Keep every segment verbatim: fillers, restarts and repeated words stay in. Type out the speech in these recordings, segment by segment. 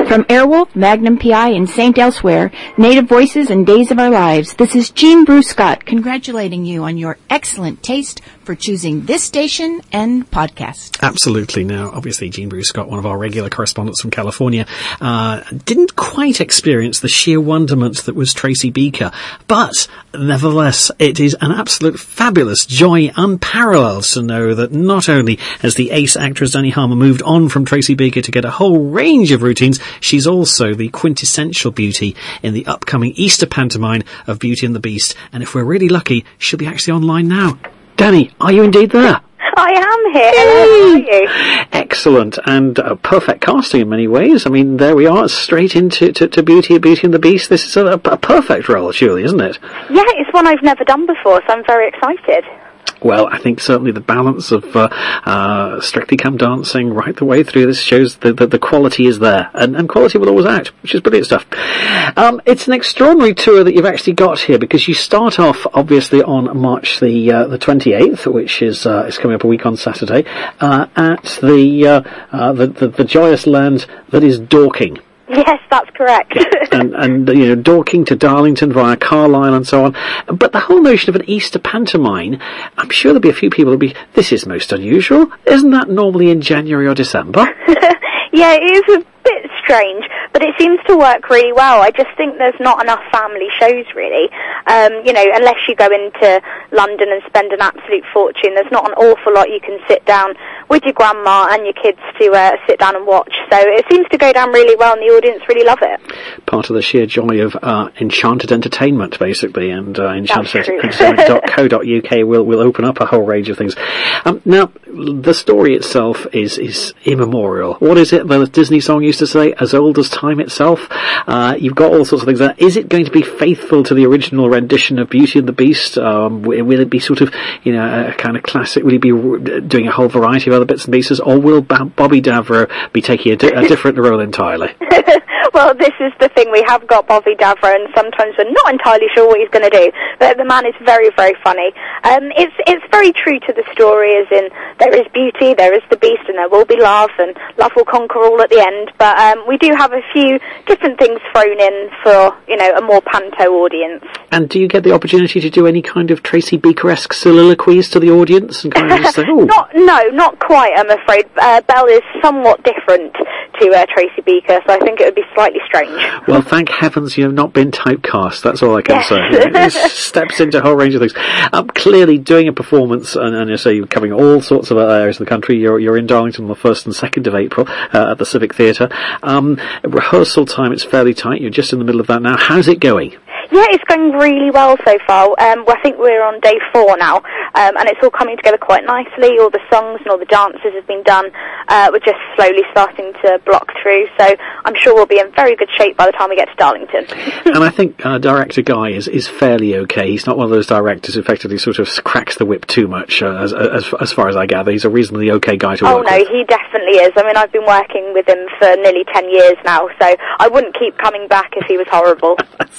From Airwolf, Magnum P I, and Saint Elsewhere, Native Voices and Days of Our Lives, this is Jean Bruce Scott congratulating you on your excellent taste for choosing this station and podcast. Absolutely. Now, obviously, Jean Bruce Scott, one of our regular correspondents from California, uh, didn't quite experience the sheer wonderment that was Tracy Beaker, but nevertheless, it is an absolute fabulous joy, unparalleled to know that not only has the ace actress Dani Harmer moved on from Tracy Beaker to get a whole range of routines, she's also the quintessential beauty in the upcoming Easter pantomime of Beauty and the Beast. And if we're really lucky, she'll be actually online now. Dani, are you indeed there? I am here. Hello, how are you? Excellent, and uh, perfect casting in many ways. I mean, there we are, straight into to, to Beauty, Beauty and the Beast. This is a, a perfect role, surely, isn't it? Yeah, it's one I've never done before, so I'm very excited. Well, I think certainly the balance of uh, uh, Strictly Come Dancing right the way through this shows that the, the quality is there, and, and quality will always act, which is brilliant stuff. Um, it's an extraordinary tour that you've actually got here, because you start off obviously on March the uh, the twenty-eighth, which is uh, is coming up a week on Saturday, uh, at the, uh, uh, the the the joyous land that is Dorking. Yes, that's correct. and, and, you know, Dorking to Darlington via Carlisle and so on. But the whole notion of an Easter pantomime, I'm sure there'll be a few people who'll be, this is most unusual. Isn't that normally in January or December? Yeah, it is a bit strange, but it seems to work really well. I just think there's not enough family shows, really. Um, you know, unless you go into London and spend an absolute fortune, there's not an awful lot you can sit down with your grandma and your kids to uh, sit down and watch. So it seems to go down really well, and the audience really love it. Part of the sheer joy of uh, Enchanted Entertainment, basically, and uh, enchanted entertainment dot co dot U K will will open up a whole range of things. Um, now, the story itself is is immemorial. What is it the Disney song used to say? As old as time itself. Uh, you've got all sorts of things there. Is it going to be faithful to the original rendition of Beauty and the Beast? Um, will it be sort of, you know, a kind of classic? Will he be doing a whole variety of other bits and pieces, or will Bobby Davro be taking a, di- a different role entirely? Well, this is the thing. We have got Bobby Davro, and sometimes we're not entirely sure what he's going to do. But the man is very, very funny. Um, it's it's very true to the story, as in there is beauty, there is the beast, and there will be love, and love will conquer all at the end. But um, we do have a few different things thrown in for, you know, a more panto audience. And do you get the opportunity to do any kind of Tracy Beaker-esque soliloquies to the audience and kind of just say, oh? Not, no, not quite, I'm afraid. Uh, Belle is somewhat different to uh, Tracy Beaker, so I think it would be slightly strange. Well, thank heavens you have not been typecast. That's all I can yes. say. It steps into a whole range of things. Um, clearly, doing a performance, and, and you say you're covering all sorts of areas of the country. You're, you're in Darlington on the first and second of April uh, at the Civic Theatre. Um, rehearsal time, it's fairly tight. You're just in the middle of that now. How's it going? Yeah, it's going really well so far. Um, well, I think we're on day four now, um, and it's all coming together quite nicely. All the songs and all the dances have been done. Uh, we're just slowly starting to block through, so I'm sure we'll be in very good shape by the time we get to Darlington. And I think uh, director Guy is, is fairly okay. He's not one of those directors who effectively sort of cracks the whip too much, uh, as, as as far as I gather. He's a reasonably okay guy to oh, work no, with. he definitely is. I mean, I've been working with him for nearly ten years now, so I wouldn't keep coming back if he was horrible.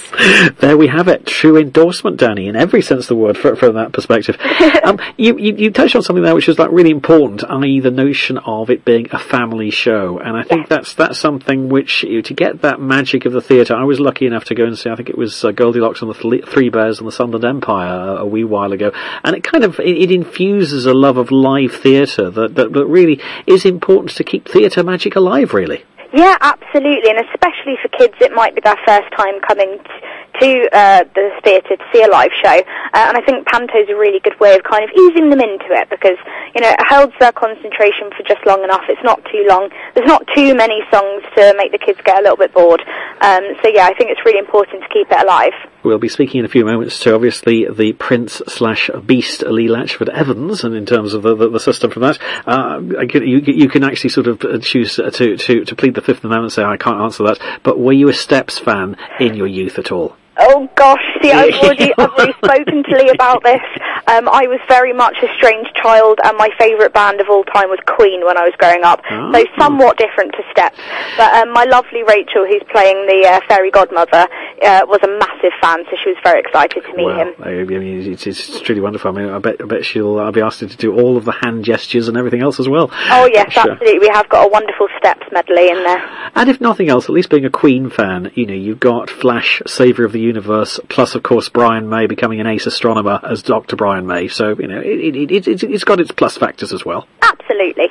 There we have it. True endorsement, Dani, in every sense of the word, for, from that perspective. um, you, you, you touched on something there which is like really important, that is the notion of it being a family show. And I think yes. that's that's something which, you, to get that magic of the theatre, I was lucky enough to go and see, I think it was uh, Goldilocks and the Th- Three Bears and the Sunderland Empire a, a wee while ago. And it kind of, it, it infuses a love of live theatre that, that, that really is important to keep theatre magic alive, really. Yeah, absolutely, and especially for kids, it might be their first time coming t- to uh, the theatre to see a live show, uh, and I think panto's a really good way of kind of easing them into it, because, you know, it holds their concentration for just long enough. It's not too long. There's not too many songs to make the kids get a little bit bored. Um, so yeah, I think it's really important to keep it alive. We'll be speaking in a few moments to, obviously, the Prince slash Beast Lee Latchford Evans, and in terms of the, the, the system from that, uh, you, you can actually sort of choose to, to, to plead the Fifth Amendment and say, I can't answer that, but were you a Steps fan in your youth at all? Oh gosh, see, I've already, I've already spoken to Lee about this. Um, I was very much a strange child, and my favourite band of all time was Queen when I was growing up. Oh. So somewhat different to Steps. But um, my lovely Rachel, who's playing the uh, fairy godmother, uh, was a massive fan, so she was very excited to meet well, him. I mean, it's, it's truly wonderful. I mean, I bet, I bet she'll I'll be asked to do all of the hand gestures and everything else as well. Oh yes, Sure. absolutely. We have got a wonderful steps medley in there. And if nothing else, at least being a Queen fan, you know, you've got Flash, Saviour of the Universe, plus of course Brian May becoming an ace astronomer as Doctor Brian May. So, you know, it, it, it, it, it's got its plus factors as well. Absolutely.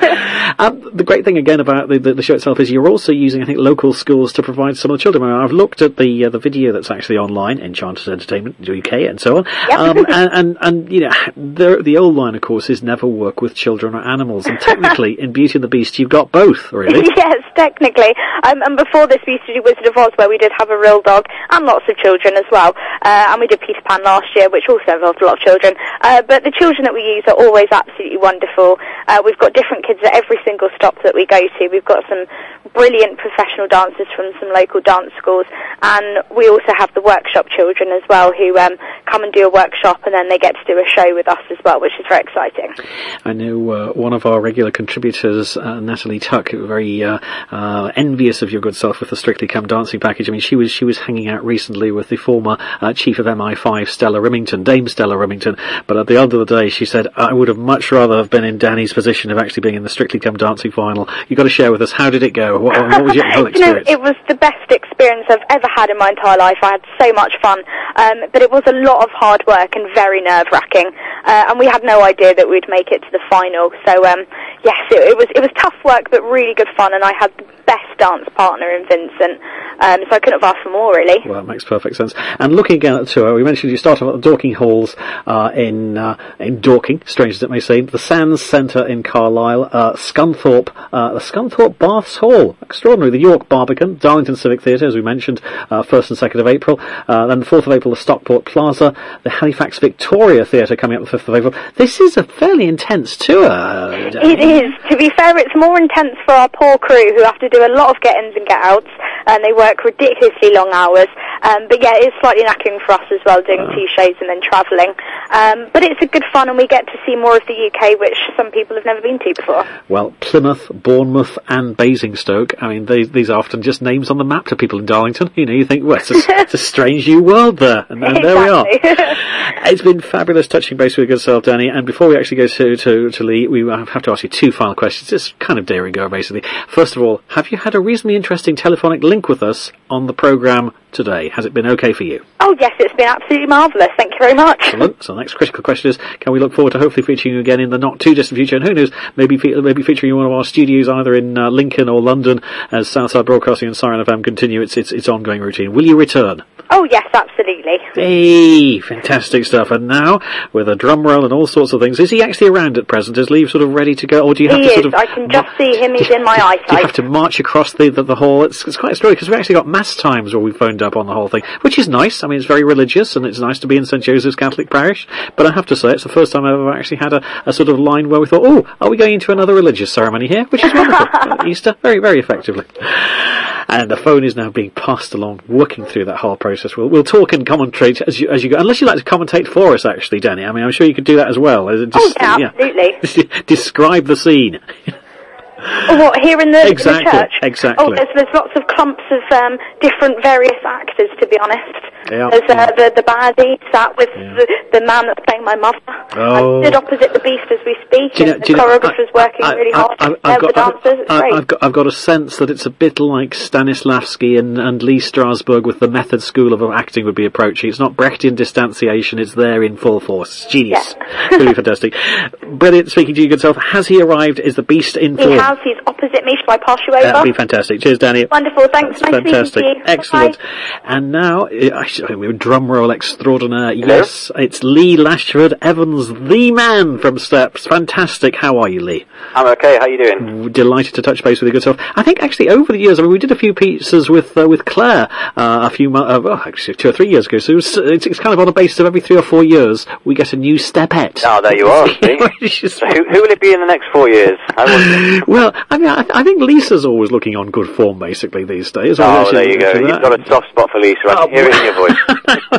um, the great thing again about the, the, the show itself is you're also using, I think, local schools to provide some of the children. I mean, I've looked at the uh, the video that's actually online, Enchanted Entertainment U K and so on. Yep. Um, and, and, and, you know, the, the old line, of course, is never work with children or animals. And technically, in Beauty and the Beast, you've got both, really. Yes, technically. Um, and before this, we used to do Wizard of Oz, where we did have a real dog and lots of children as well. Uh, and we did Peter Pan last year, which also involved a lot of children. Uh, but the children that we use are always absolutely wonderful. Uh, we've got different kids at every single stop that we go to. We've got some brilliant professional dancers from some local dance schools, and we also have the workshop children as well, who um, come and do a workshop, and then they get to do a show with us as well, which is very exciting. I know uh, one of our regular contributors, uh, Natalie Tuck, very uh, uh, envious of your good self with the Strictly Come Dancing package. I mean, she was she was hanging out recently with the former uh, chief of M I five, Stella Rimington, Dame Stella Rimington, but at the end of the day, she said, I would have much rather have been in Danny's position of actually being in the Strictly Come Dancing final. You've got to share with us, how did it go? What, what was your whole experience? You know, it was the best experience I've ever had in my entire life. I had so much fun, um, but it was a lot of hard work and very nerve-wracking, uh, and we had no idea that we'd make it to the final. So um, yes, it, it was it was tough work, but really good fun, and I had the best dance partner in Vincent, um, so I couldn't have asked for more, really. Well, that makes perfect sense. And looking again at the tour, we mentioned you started at the Dorking Halls uh, in uh, in Dorking, strange as it may seem, the Sands Centre in Carlisle, uh, Scunthorpe, uh, the Scunthorpe Baths Hall, extraordinary, the York Barbican, Darlington Civic Theatre, as we mentioned, uh, first and second of April, uh, then the fourth of April, the Stockport Plaza, the Halifax Victoria Theatre coming up the fifth of April. This is a fairly intense tour. It is. To be fair, it's more intense for our poor crew, who have to do a lot of get-ins and get-outs, and they work ridiculously long hours. Um, but yeah, it's slightly knackering for us as well, doing uh. two shows and then travelling. Um, but it's a good fun, and we get to see more of the U K, which some people have never been to before. Well, Plymouth, Bournemouth and Basingstoke, I mean, they, these are often just names on the map to people in Darlington. You know, you think, well, it's a, it's a strange new world there. And, and there we are. It's been fabulous touching base with your good self, Danny. And before we actually go to, to, to Lee, we have to ask you two final questions. It's kind of dare and go, basically. First of all, have you had a reasonably interesting telephonic link with us on the programme today? Has it been okay for you? Oh yes, it's been absolutely marvellous. Thank you very much. Excellent. So the next critical question is, can we look forward to hopefully featuring you again in the not too distant future? And who knows, maybe fe- maybe featuring you in one of our studios either in uh, Lincoln or London as Southside Broadcasting and Siren F M continue its, its its ongoing routine. Will you return? Oh yes, absolutely. Hey, fantastic stuff. And now, with a drum roll and all sorts of things, is he actually around at present? Is Lee sort of ready to go? Or do you have he to is. sort of... I can just see him. He's in my eyesight. Do you have to march across the, the, the hall? It's, it's quite a story, because we've actually got mass times where we phoned up on the whole thing, which is nice. I mean, it's very religious, and it's nice to be in Saint Joseph's Catholic Parish. But I have to say, it's the first time I've ever actually had a, a sort of line where we thought, oh, are we going into another religious ceremony here? Which is wonderful. uh, Easter, very, very effectively. And the phone is now being passed along, working through that whole process. We'll, we'll talk and commentate as you, as you go. Unless you'd like to commentate for us, actually, Danny. I mean, I'm sure you could do that as well. Just, oh, yeah, absolutely. Yeah. Describe the scene. Oh, what, here in the, exactly, the church? Exactly. Oh, there's, there's lots of clumps of um, different various actors, to be honest. Yeah. There's uh, the, the baddie sat with yeah. the, the man that's playing my mother. Oh. I stood opposite the beast as we speak, do you know, and do the you know, choreographer's I, working I, really I, hard. I, I've, I've got, the dancers, it's I, great. I've, got, I've got a sense that it's a bit like Stanislavski and, and Lee Strasberg with the method school of acting would be approaching. It's not Brechtian distanciation, it's there in full force. It's genius. Yeah. Really fantastic. Brilliant speaking to you, good self. Has he arrived? Is the beast in form? He has. He's opposite me. Shall I pass you over? That'd be fantastic. Cheers, Danny. Wonderful. Thanks. That's nice fantastic. Meeting you. Excellent. Bye-bye. And now, uh, drum roll extraordinaire. Yes, it's Lee Lashford Evans, the man from Steps. Fantastic. How are you, Lee? I'm okay. How you doing? Delighted to touch base with you, good self. I think actually over the years, I mean, we did a few pieces with uh, with Claire uh, a few months, uh, well, actually two or three years ago. So it was, it's, it's kind of on a basis of every three or four years we get a new stepette. Oh, there you are. See? So who, who will it be in the next four years? Well, I mean, I, I think Lisa's always looking on good form, basically these days. Oh, well, there you go. You've got a soft spot for Lisa. I can oh, hear it in your voice.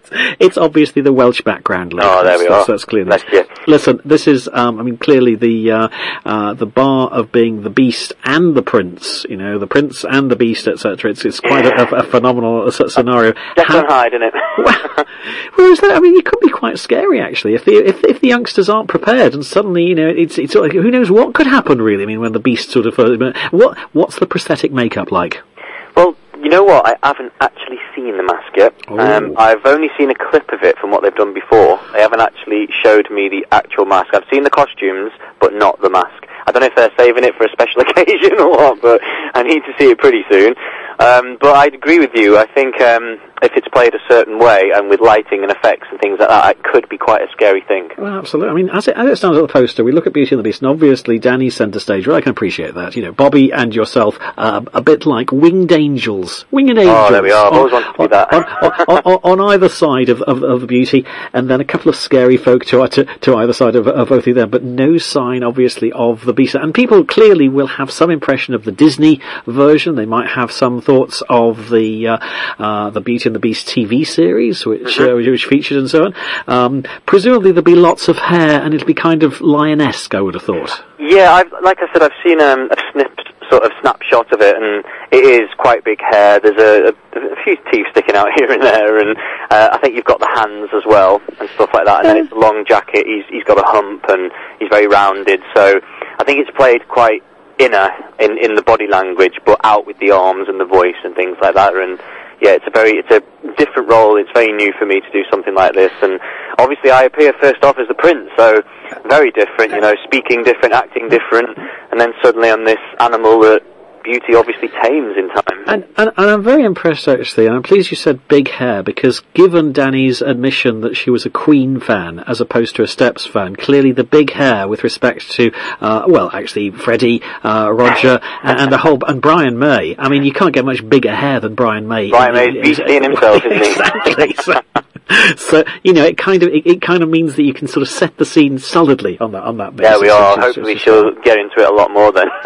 It's obviously the Welsh background. Lee. Oh, there we that's, are. That's clear. Bless you. Listen, this is, um, I mean, clearly the uh, uh, the bar of being the Beast and the Prince. You know, the Prince and the Beast, et cetera. It's it's quite a, a phenomenal scenario. Jekyll and Hyde, isn't it? well, well, is that, I mean, it could be quite scary actually if the if if the youngsters aren't prepared and suddenly, you know, it's it's like, who knows what could happen really. I mean, when the Beast sort of uh, what what's the prosthetic makeup like? Well, you know what? I haven't actually seen the mask yet. Um, I've only seen a clip of it from what they've done before. They haven't actually showed me the actual mask. I've seen the costumes, but not the mask. I don't know if they're saving it for a special occasion or what, but I need to see it pretty soon. Um, but I'd agree with you. I think um, if it's played a certain way and with lighting and effects and things like that, it could be quite a scary thing. Well, absolutely. I mean, as it, as it stands at the poster, we look at Beauty and the Beast, and obviously Danny's centre stage. Well, I can appreciate that. You know, Bobby and yourself, uh, a bit like winged angels. Winged angels. Oh, there we are. I've always wanted to be that. On, on, on, on either side of, of, of the Beauty, and then a couple of scary folk to, to, to either side of, of both of them, but no sign, obviously, of the Beast. And people clearly will have some impression of the Disney version. They might have some thoughts of the uh, uh, the Beauty and the Beast T V series, which mm-hmm. uh, which featured and so on. Um, presumably there'll be lots of hair, and it'll be kind of lion-esque, I would have thought. Yeah, I've, like I said, I've seen um, a snipped sort of snapshot of it, and it is quite big hair. There's a, a, a few teeth sticking out here and there, and uh, I think you've got the hands as well, and stuff like that. And then it's a long jacket. He's he's got a hump, and he's very rounded. So I think it's played quite inner in, in the body language, but out with the arms and the voice and things like that. And yeah, it's a very it's a different role. It's very new for me to do something like this, and obviously I appear first off as the Prince, so very different, you know, speaking different, acting different, and then suddenly I'm this animal that Beauty obviously tames in time. And, and, and I'm very impressed actually, and I'm pleased you said big hair, because given Danny's admission that she was a Queen fan as opposed to a Steps fan, clearly the big hair with respect to, uh, well, actually Freddie, uh, Roger, and, and the whole, and Brian May. I mean, you can't get much bigger hair than Brian May. Brian May's beastie in himself, isn't he? Exactly. So, so, you know, it kind of it, it kind of means that you can sort of set the scene solidly on that on that basis. Yeah, we are. Hopefully she'll get into it a lot more then.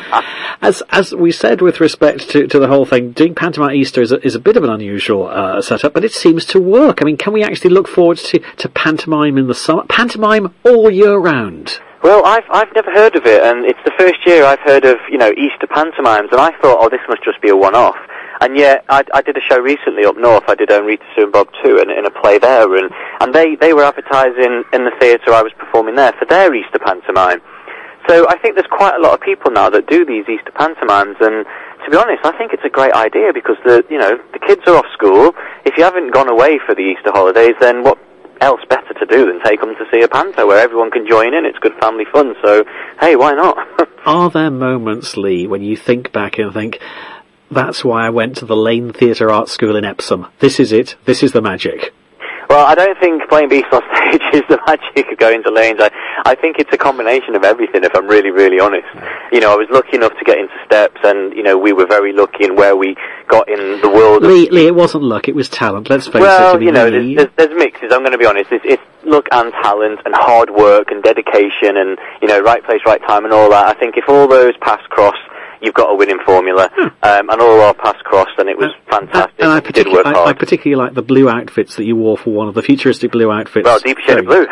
as as we said with respect to, to the whole thing, doing Pantomime Easter is a, is a bit of an unusual uh, setup, but it seems to work. I mean, can we actually look forward to, to pantomime in the summer? Pantomime all year round? Well, I've I've never heard of it, and it's the first year I've heard of, you know, Easter pantomimes, and I thought, oh, this must just be a one-off. And yet, I, I did a show recently up north. I did um, Rita Sue and Bob too, in, in a play there, and, and they, they were advertising in the theatre I was performing there for their Easter pantomime. So I think there's quite a lot of people now that do these Easter pantomimes, and to be honest, I think it's a great idea, because the you know the kids are off school. If you haven't gone away for the Easter holidays, then what else better to do than take them to see a panto where everyone can join in? It's good family fun. So hey, why not? Are there moments, Lee, when you think back and think, that's why I went to the Lane Theatre Arts School in Epsom. This is it. This is the magic. Well, I don't think playing Beast on stage is the magic of going to Lanes. I, I think it's a combination of everything, if I'm really, really honest. You know, I was lucky enough to get into Steps, and, you know, we were very lucky in where we got in the world. Lee, Lee, it wasn't luck, it was talent, let's face well, it. Well, you know, there's, there's, there's mixes, I'm going to be honest. It's, it's luck and talent and hard work and dedication and, you know, right place, right time and all that. I think if all those paths cross, you've got a winning formula, hmm. um, and all our paths crossed, and it was uh, fantastic. And I, did work hard. I, I particularly like the blue outfits that you wore for one of the futuristic blue outfits. Well, deep shade of blue.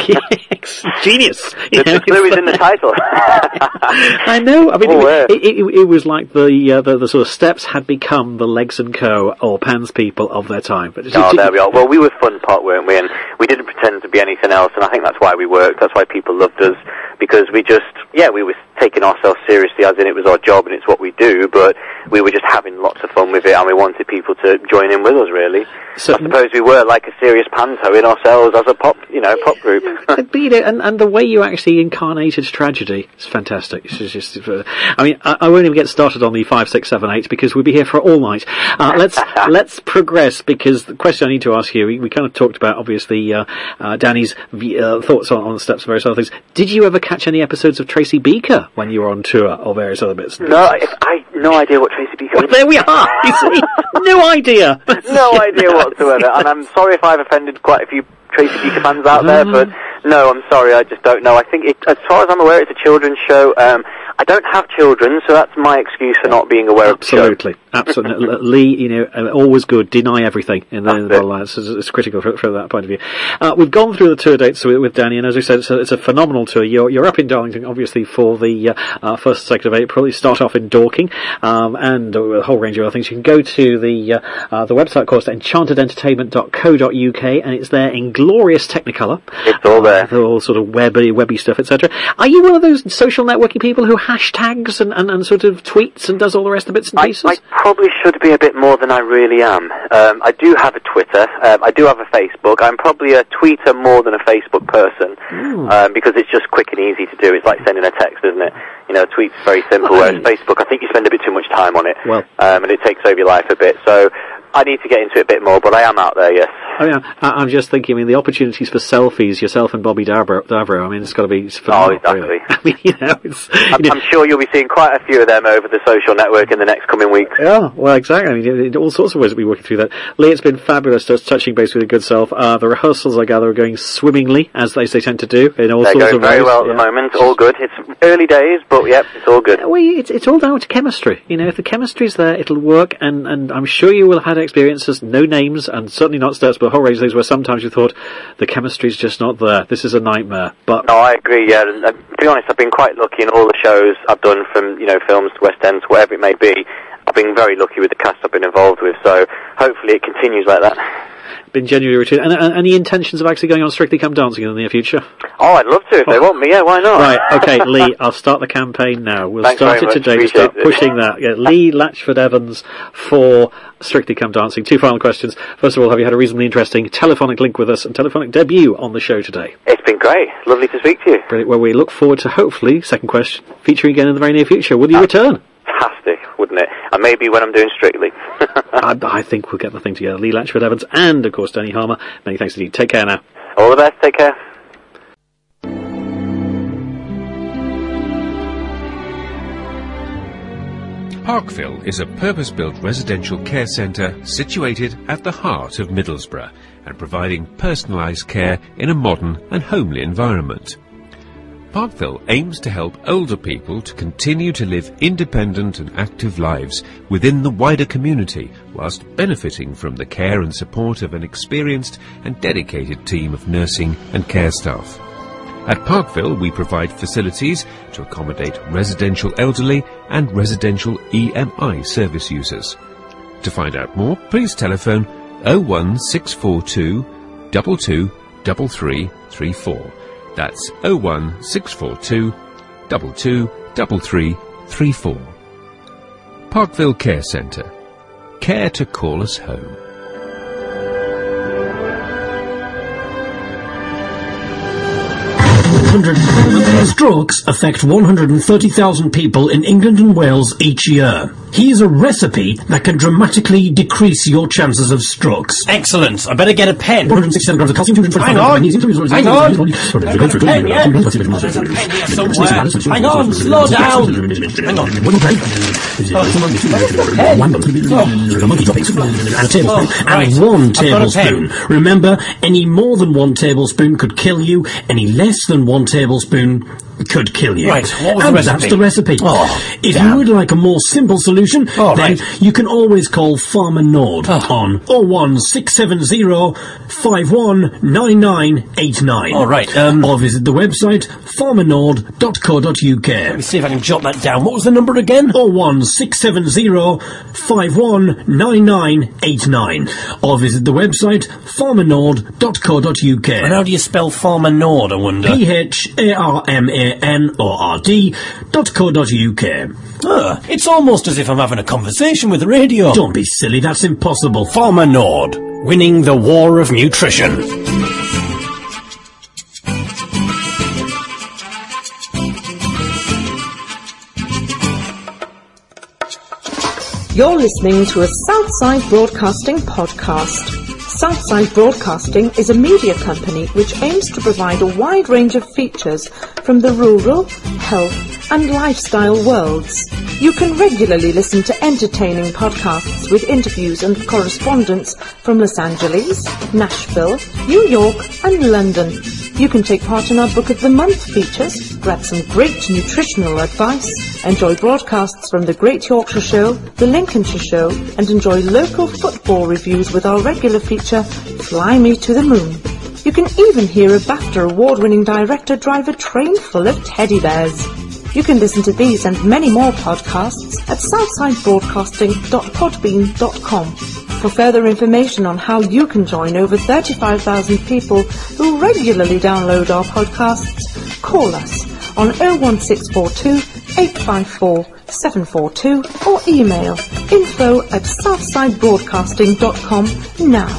Genius. The, the blue is in the title. I know. I mean, oh, it, it, it, it was like the, uh, the the sort of Steps had become the Legs and Co. or Pan's people of their time. But oh, there we are. Well, we were fun pot, weren't we? And we didn't pretend to be anything else, and I think that's why we worked. That's why people loved us, because we just, yeah, we were taking ourselves seriously, as in it was our job and it's what we do, but we were just having lots of fun with it, and we wanted people to join in with us, really. So, I suppose we were like a serious panto in ourselves as a pop, you know, pop group. But, you know, and, and the way you actually incarnated tragedy is fantastic. It's just, uh, I mean, I, I won't even get started on the five, six, seven, eight, because we'll be here for all night. Uh, let's let's progress, because the question I need to ask you, we, we kind of talked about, obviously, uh, uh, Danny's uh, thoughts on, on the Steps and various other things. Did you ever catch any episodes of Tracy Beaker when you were on tour, or various other bits? No, I, I no idea what Tracy Beaker well, is. There we are, you see. No idea. No idea whatsoever, and I'm sorry if I've offended quite a few Tracy Beaker fans out there, but no, I'm sorry, I just don't know. I think, it, as far as I'm aware, it's a children's show. Um, I don't have children, so that's my excuse for not being aware Absolutely. of the show. Absolutely. Lee, you know, uh, always good. Deny everything in the, in the lives. It's, it's critical from, from that point of view. Uh, we've gone through the tour dates with, with Danny, and as we said, it's a, it's a phenomenal tour. You're, you're up in Darlington, obviously, for the uh, uh, first and second of April. You start off in Dorking, um, and a whole range of other things. You can go to the uh, uh, the website, of course, enchanted entertainment dot co dot uk, and it's there in glorious Technicolor. It's all there. Uh, all sort of webby, webby stuff, et cetera. Are you one of those social networking people who hashtags and, and, and sort of tweets and does all the rest of the bits and pieces? I, I probably should be a bit more than I really am. Um, I do have a Twitter. Um, I do have a Facebook. I'm probably a tweeter more than a Facebook person um, because it's just quick and easy to do. It's like sending a text, isn't it? You know, a tweet's very simple, well, whereas Facebook, I think you spend a bit too much time on it, well, um, and it takes over your life a bit. So I need to get into it a bit more, but I am out there, yes. I mean, I, I'm just thinking, I mean, the opportunities for selfies, yourself and Bobby Davro, Davro I mean, it's got to be phenomenal. Oh, exactly. Really. I mean, you know, it's... I'm, you know, I'm sure you'll be seeing quite a few of them over the social network in the next coming weeks. Yeah, well, exactly. I mean, in all sorts of ways we'll be working through that. Lee, it's been fabulous just touching base with your good self. Uh, the rehearsals, I gather, are going swimmingly, as they, they tend to do, in all They're sorts going of ways. very well at yeah. the moment, all good. It's early days, but yep, it's all good. Well, it's, it's all down to chemistry. You know, if the chemistry's there, it'll work, and, and I'm sure you will have had experiences, no names, and certainly not steps, but a whole range of things where sometimes you thought, the chemistry's just not there. This is a nightmare. But no, I agree, yeah. And, uh, to be honest, I've been quite lucky in all the shows I've done, from, you know, films to West Ends, whatever it may be. I've been very lucky with the cast I've been involved with, so hopefully it continues like that. Been genuinely routine. And, and any intentions of actually going on Strictly Come Dancing in the near future? Oh, I'd love to if oh. they want me, yeah, why not? Right, okay, Lee, I'll start the campaign now. We'll Thanks start it much. today Appreciate to start it. pushing that. Yeah, Lee Latchford Evans for Strictly Come Dancing. Two final questions. First of all, have you had a reasonably interesting telephonic link with us and telephonic debut on the show today? It's been great. Lovely to speak to you. Brilliant. Well, we look forward to, hopefully, second question, featuring again in the very near future. Will you uh, return? Fantastic, wouldn't it? And maybe when I'm doing Strictly. I, I think we'll get the thing together. Lee Latchford Evans and, of course, Danny Harmer. Many thanks indeed. Take care now. All the best. Take care. Parkville is a purpose-built residential care centre situated at the heart of Middlesbrough and providing personalised care in a modern and homely environment. Parkville aims to help older people to continue to live independent and active lives within the wider community whilst benefiting from the care and support of an experienced and dedicated team of nursing and care staff. At Parkville, we provide facilities to accommodate residential elderly and residential E M I service users. To find out more, please telephone oh one six four two, two two three three three four. That's oh one six four two, two two three three three four. Parkville Care Centre. Care to call us home. Strokes affect one hundred thirty thousand people in England and Wales each year. Here's a recipe that can dramatically decrease your chances of strokes. Excellent. I better get a pen. one hundred sixty-seven grams of calcium, two hundred twenty-five Hang on. grams of Hang on. magnesium. I've got a pen, yeah? There's a pen here somewhere. Hang on, slow down. Hang on. And a tablespoon. Oh, right. And one I've got a tablespoon. Remember, any more than one tablespoon could kill you. Any less than one tablespoon could kill you. Right, what was and the recipe? that's the recipe. Oh, if damn. you would like a more simple solution, Oh, then right. you can always call Farmer Nord Oh. on oh one six seven oh, five one nine nine eight nine. All right, um... or visit the website farmer nord dot co dot uk. Let me see if I can jot that down. What was the number again? oh one six seven oh, five one nine nine eight nine. Or visit the website farmer nord dot co dot uk. And how do you spell Farmer Nord, I wonder? P H A R M A N O R D dot co dot uk. Ah, it's almost as if I'm having a conversation with the radio. Don't be silly, that's impossible. Farmer Nord, winning the war of nutrition. You're listening to a Southside Broadcasting podcast. Southside Broadcasting is a media company which aims to provide a wide range of features from the rural, health and lifestyle worlds. You can regularly listen to entertaining podcasts with interviews and correspondence from Los Angeles, Nashville, New York and London. You can take part in our Book of the Month features, grab some great nutritional advice, enjoy broadcasts from the Great Yorkshire Show, the Lincolnshire Show, and enjoy local football reviews with our regular feature, Fly Me to the Moon. You can even hear a BAFTA award-winning director drive a train full of teddy bears. You can listen to these and many more podcasts at southside broadcasting dot podbean dot com. For further information on how you can join over thirty-five thousand people who regularly download our podcasts, call us on oh one six four two, eight five four, seven four two or email info at southside broadcasting dot com now.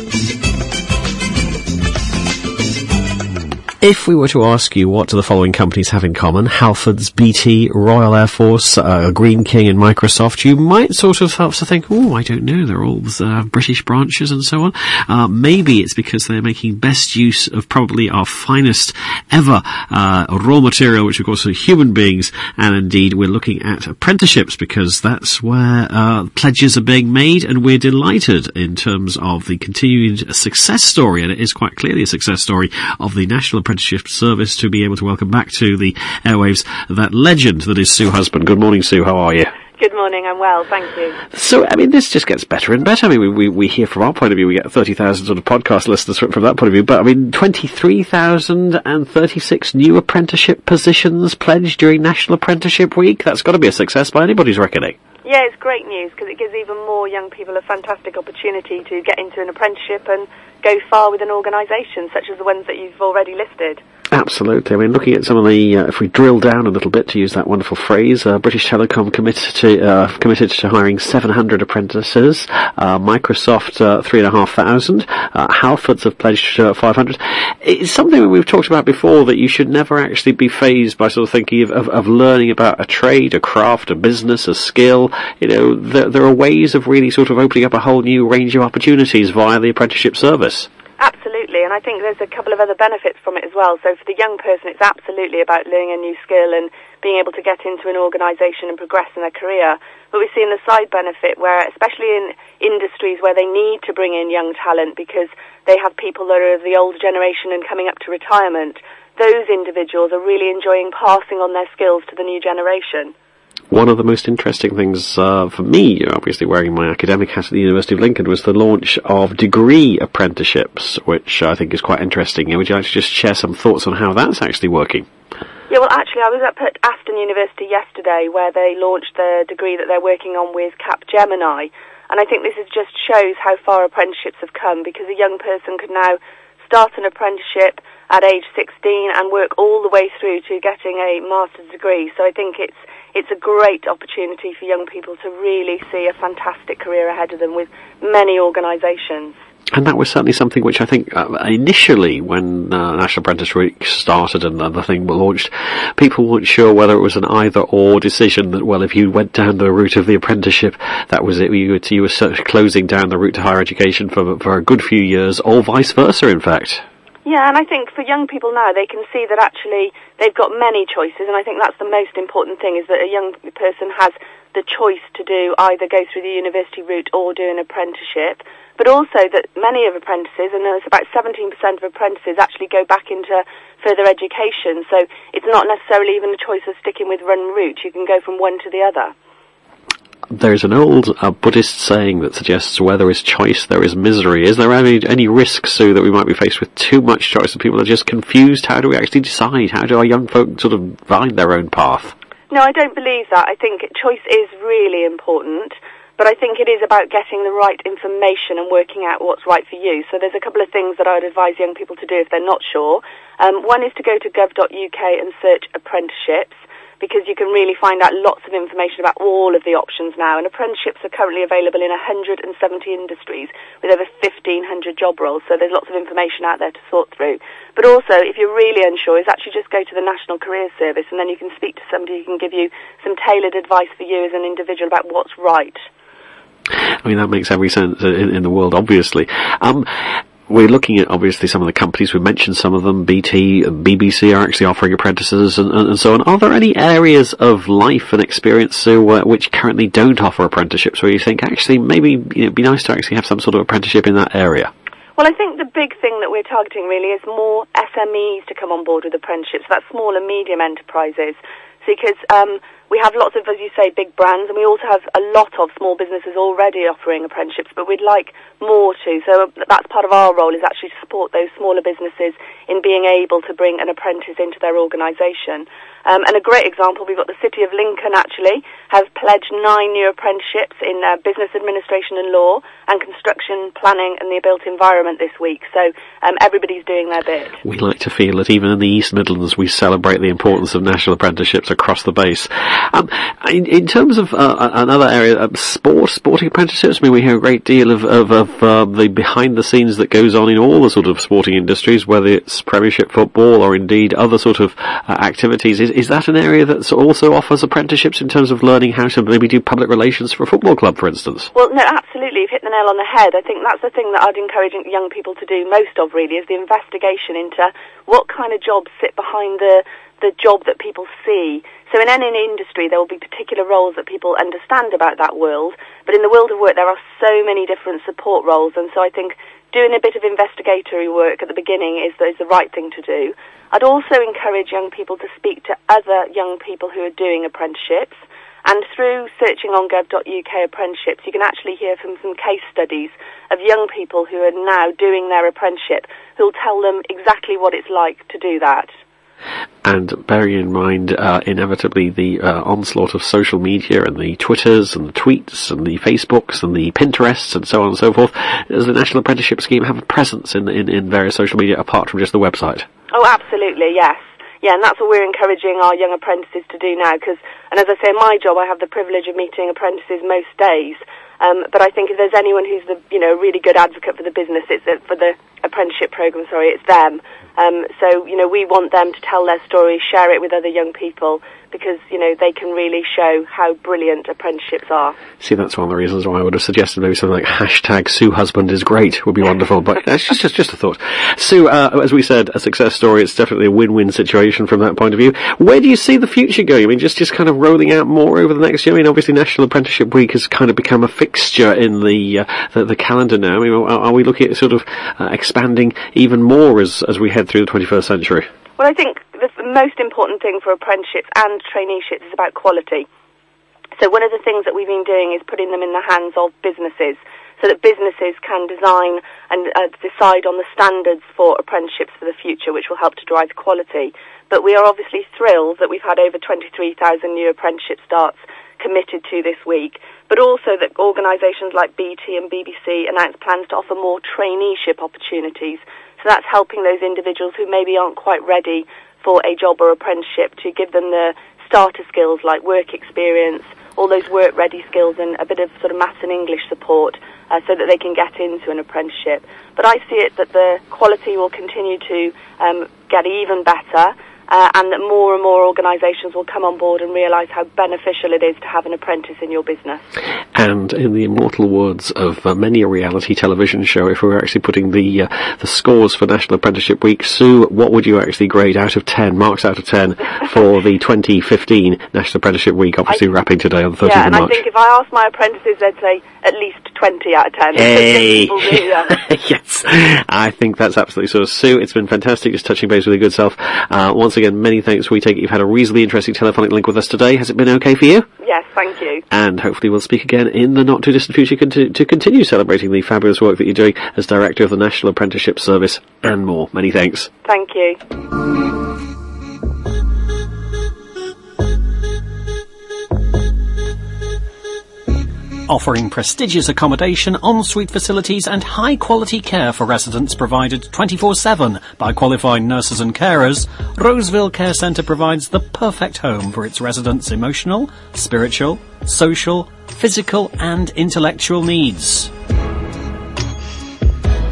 If we were to ask you what do the following companies have in common, Halfords, B T, Royal Air Force, uh, Green King and Microsoft, you might sort of have to think, oh, I don't know, they're all uh, British branches and so on. Uh, maybe it's because they're making best use of probably our finest ever uh, raw material, which of course are human beings, and indeed we're looking at apprenticeships because that's where uh, pledges are being made, and we're delighted in terms of the continued success story, and it is quite clearly a success story of the National Apprenticeship Service to be able to welcome back to the airwaves that legend that is Sue Husband. Good morning, Sue. How are you? Good morning. I'm well, thank you. So, I mean, this just gets better and better. I mean, we we, we hear from our point of view, we get thirty thousand sort of podcast listeners from, from that point of view, but I mean, twenty-three thousand thirty-six new apprenticeship positions pledged during National Apprenticeship Week. That's got to be a success by anybody's reckoning. Yeah, it's great news because it gives even more young people a fantastic opportunity to get into an apprenticeship and go far with an organisation such as the ones that you've already listed. Absolutely. I mean, looking at some of the, uh, if we drill down a little bit to use that wonderful phrase, uh, British Telecom committed to, uh, committed to hiring seven hundred apprentices, uh, Microsoft, uh, three and a half thousand, uh, Halfords have pledged, uh, five hundred. It's something that we've talked about before, that you should never actually be fazed by sort of thinking of, of, of learning about a trade, a craft, a business, a skill. You know, there, there are ways of really sort of opening up a whole new range of opportunities via the apprenticeship service. Absolutely, and I think there's a couple of other benefits from it as well. So for the young person, it's absolutely about learning a new skill and being able to get into an organisation and progress in their career. But we're seeing the side benefit where, especially in industries where they need to bring in young talent because they have people that are of the older generation and coming up to retirement, those individuals are really enjoying passing on their skills to the new generation. One of the most interesting things uh, for me, obviously wearing my academic hat at the University of Lincoln, was the launch of degree apprenticeships, which I think is quite interesting. Would you like to just share some thoughts on how that's actually working? Yeah, well, actually, I was up at Aston University yesterday where they launched the degree that they're working on with Capgemini. And I think this is just shows how far apprenticeships have come, because a young person could now start an apprenticeship at age sixteen and work all the way through to getting a master's degree. So I think it's it's a great opportunity for young people to really see a fantastic career ahead of them with many organisations. And that was certainly something which I think uh, initially, when uh, National Apprentice Week started and, and the thing was launched, people weren't sure whether it was an either-or decision, that, well, if you went down the route of the apprenticeship, that was it, you were, you were sort of closing down the route to higher education for, for a good few years, or vice versa, in fact. Yeah, and I think for young people now, they can see that actually they've got many choices, and I think that's the most important thing, is that a young person has the choice to do either go through the university route or do an apprenticeship, but also that many of apprentices, and there's about seventeen percent of apprentices, actually go back into further education, so it's not necessarily even a choice of sticking with one route, you can go from one to the other. There's an old uh, Buddhist saying that suggests where there is choice, there is misery. Is there any, any risk, Sue, that we might be faced with too much choice and people are just confused? How do we actually decide? How do our young folk sort of find their own path? No, I don't believe that. I think choice is really important, but I think it is about getting the right information and working out what's right for you. So there's a couple of things that I would advise young people to do if they're not sure. Um, one is to go to gov dot U K and search apprenticeships, because you can really find out lots of information about all of the options now. And apprenticeships are currently available in one hundred seventy industries with over fifteen hundred job roles, so there's lots of information out there to sort through. But also, if you're really unsure, is actually just go to the National Careers Service, and then you can speak to somebody who can give you some tailored advice for you as an individual about what's right. I mean, that makes every sense in, in the world, obviously. Um, we're looking at, obviously, some of the companies. We mentioned some of them. B T, B B C are actually offering apprentices and, and, and so on. Are there any areas of life and experience, Sue, uh, which currently don't offer apprenticeships, where you think, actually, maybe, you know, it'd be nice to actually have some sort of apprenticeship in that area? Well, I think the big thing that we're targeting really is more S M Es to come on board with apprenticeships. That's small and medium enterprises. So, because um, we have lots of, as you say, big brands, and we also have a lot of small businesses already offering apprenticeships, but we'd like more to. So that's part of our role, is actually to support those smaller businesses in being able to bring an apprentice into their organisation. Um, and a great example, we've got the City of Lincoln actually has pledged nine new apprenticeships in uh, business administration and law and construction, planning and the built environment this week. So um, everybody's doing their bit. We like to feel that even in the East Midlands we celebrate the importance of national apprenticeships across the base. Um, in, in terms of uh, another area, uh, sport, sporting apprenticeships, I mean, we hear a great deal of, of, of uh, the behind the scenes that goes on in all the sort of sporting industries, whether it's Premiership football or indeed other sort of uh, activities. Is, is that an area that also offers apprenticeships in terms of learning how to maybe do public relations for a football club, for instance? Well, no, absolutely. You've hit the nail on the head. I think that's the thing that I'd encourage young people to do most of, really, is the investigation into what kind of jobs sit behind the the job that people see. So in any industry, there will be particular roles that people understand about that world, but in the world of work, there are so many different support roles, and so I think doing a bit of investigatory work at the beginning is the, is the right thing to do. I'd also encourage young people to speak to other young people who are doing apprenticeships, and through searching on gov dot U K apprenticeships, you can actually hear from some case studies of young people who are now doing their apprenticeship, who'll tell them exactly what it's like to do that. And bearing in mind, uh, inevitably, the uh, onslaught of social media and the Twitters and the tweets and the Facebooks and the Pinterests and so on and so forth, does the National Apprenticeship Scheme have a presence in, in, in various social media apart from just the website? Oh, absolutely, yes. Yeah, and that's what we're encouraging our young apprentices to do now, because, and as I say, in my job, I have the privilege of meeting apprentices most days. Um, but I think if there's anyone who's the, you know, really good advocate for the business, it's uh, for the apprenticeship program, sorry, it's them. Um, so, you know, we want them to tell their story, share it with other young people, because, you know, they can really show how brilliant apprenticeships are. See, that's one of the reasons why I would have suggested maybe something like hashtag Sue Husband is great would be wonderful, but that's just, just, just a thought. Sue, uh, as we said, a success story. It's definitely a win-win situation from that point of view. Where do you see the future going? I mean, just, just kind of rolling out more over the next year. I mean, obviously National Apprenticeship Week has kind of become a fixture in the, uh, the, the calendar now. I mean, are, are we looking at sort of uh, expanding even more as, as we head through the twenty-first century? Well, I think the most important thing for apprenticeships and traineeships is about quality. So one of the things that we've been doing is putting them in the hands of businesses, so that businesses can design and uh, decide on the standards for apprenticeships for the future, which will help to drive quality. But we are obviously thrilled that we've had over twenty-three thousand new apprenticeship starts committed to this week, but also that organisations like B T and B B C announced plans to offer more traineeship opportunities. So that's helping those individuals who maybe aren't quite ready for a job or apprenticeship to give them the starter skills like work experience, all those work-ready skills and a bit of sort of maths and English support uh, so that they can get into an apprenticeship. But I see it that the quality will continue to um, get even better, Uh, and that more and more organisations will come on board and realise how beneficial it is to have an apprentice in your business. And in the immortal words of uh, many a reality television show, if we were actually putting the uh, the scores for National Apprenticeship Week, Sue, what would you actually grade out of ten, marks out of ten, for the twenty fifteen National Apprenticeship Week, obviously I, wrapping today on the thirteenth yeah, of March? Yeah, and I think if I asked my apprentices, they'd say at least twenty out of ten. Hey! Do, yeah. Yes, I think that's absolutely so. Sue, it's been fantastic just touching base with your good self. Uh, once again, many thanks. We take it you've had a reasonably interesting telephonic link with us today. Has it been okay for you? Yes, thank you. And hopefully we'll speak again in the not too distant future to, to continue celebrating the fabulous work that you're doing as Director of the National Apprenticeship Service and more. Many thanks. Thank you. Offering prestigious accommodation, en-suite facilities and high-quality care for residents provided twenty-four seven by qualified nurses and carers, Roseville Care Centre provides the perfect home for its residents' emotional, spiritual, social, physical and intellectual needs.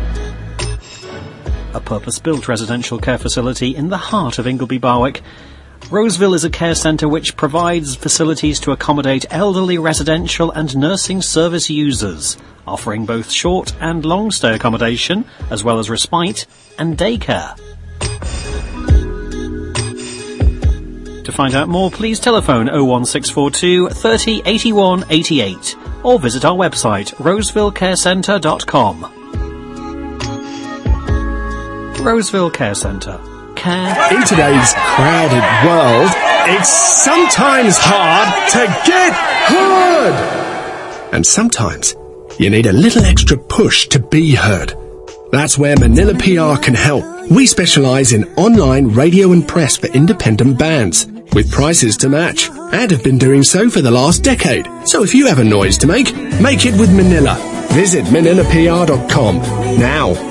A purpose-built residential care facility in the heart of Ingleby Barwick. Roseville is a care centre which provides facilities to accommodate elderly residential and nursing service users, offering both short and long stay accommodation, as well as respite and daycare. To find out more, please telephone oh one six four two, thirty, eighty-one, eighty-eight or visit our website roseville care centre dot com. Roseville Care Centre. Care. In today's crowded world, it's sometimes hard to get heard. And sometimes you need a little extra push to be heard. That's where Manila P R can help. We specialise in online radio and press for independent bands, with prices to match, and have been doing so for the last decade. So if you have a noise to make, make it with Manila. Visit manila p r dot com now.